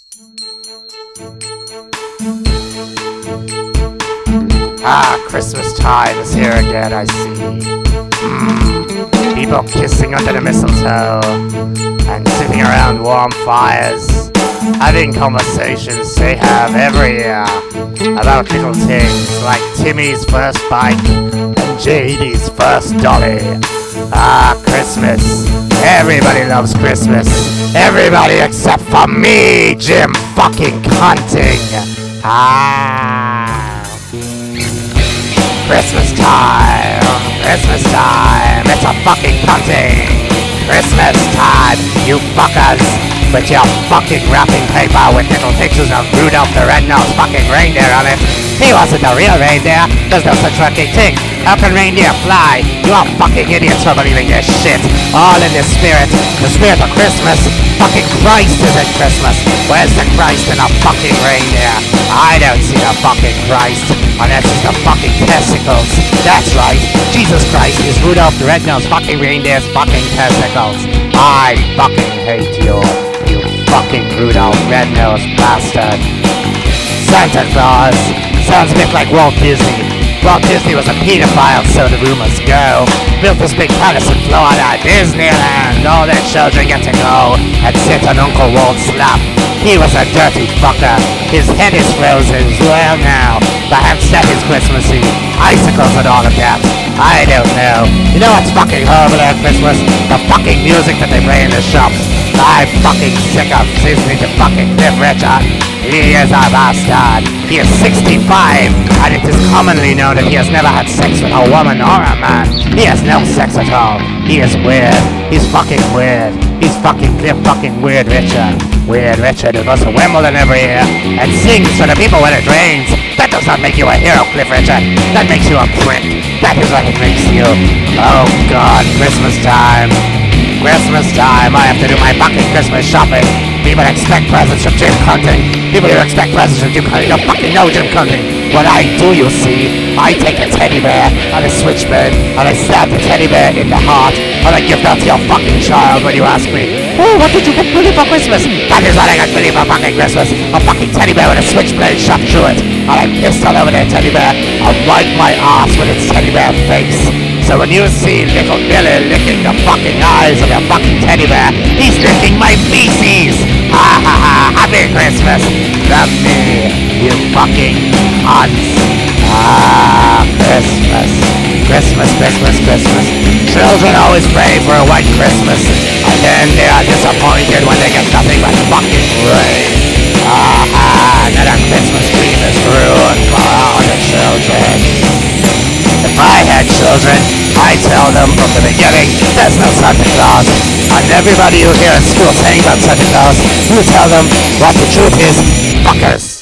Ah, Christmas time is here again, I see. People kissing under the mistletoe and sitting around warm fires, having conversations they have every year about little things like Timmy's first bike and JD's first dolly. Ah, Christmas. Everybody loves Christmas. Everybody except for me, Jim fucking Cunting. Ah. Christmas time. Christmas time. It's a fucking cunting. Christmas time, you fuckers. With your fucking wrapping paper with little pictures of Rudolph the Red-Nosed fucking reindeer on it. He wasn't the real reindeer. There's no such fucking thing. How can reindeer fly? You are fucking idiots for believing this shit. All in the spirit of Christmas. Fucking Christ is in Christmas. Where's the Christ in a fucking reindeer? I don't see the fucking Christ, unless it's the fucking testicles. That's right, Jesus Christ is Rudolph the Red-Nosed fucking reindeer's fucking testicles. I fucking hate you, you fucking Rudolph Red-Nosed bastard. Santa Claus sounds a bit like Walt Disney. Walt Disney was a pedophile, so the rumors go. Built this big palace in Florida, Disneyland. All their children get to go and sit on Uncle Walt's lap. He was a dirty fucker. His head is frozen. Well now, perhaps that is Christmassy. Icicles and all of that. I don't know. You know what's fucking horrible at Christmas? The fucking music that they play in the shops. I'm fucking sick of listening to fucking Cliff Richard. He is a bastard. He is 65, and it is commonly known that he has never had sex with a woman or a man. He has no sex at all. He is weird. He's fucking weird. He's fucking Cliff fucking Weird Richard. Weird Richard who goes to Wimbledon every year and sings for the people when it rains. That does not make you a hero, Cliff Richard. That makes you a prick. That is what it makes you. Oh God, Christmas time. Christmas time, I have to do my fucking Christmas shopping. People expect presents from Jim Cunting. People who expect presents from Jim Cunting don't fucking know Jim Cunting. What I do, you see, I take a teddy bear on a switchblade and I stab the teddy bear in the heart and I give that to your fucking child when you ask me, oh, what did you get Billy for Christmas? That is what I got Billy for fucking Christmas. A fucking teddy bear with a switchblade shot through it. And I pissed all over that teddy bear. I wipe my ass with its teddy bear face. So when you see little Billy licking the fucking eyes of your fucking teddy bear, he's licking my feces! Ha ha ha! Happy Christmas! From me, you fucking cunts! Ah, Christmas! Christmas, Christmas, Christmas! Children always pray for a white Christmas, and then they are disappointed when they get nothing but fucking rain! Ah ha! Now that Christmas dream is ruined for all the children! If I had children, I'd tell them from the beginning, there's no Santa Claus. And everybody you hear in school saying about Santa Claus, you tell them what the truth is, fuckers.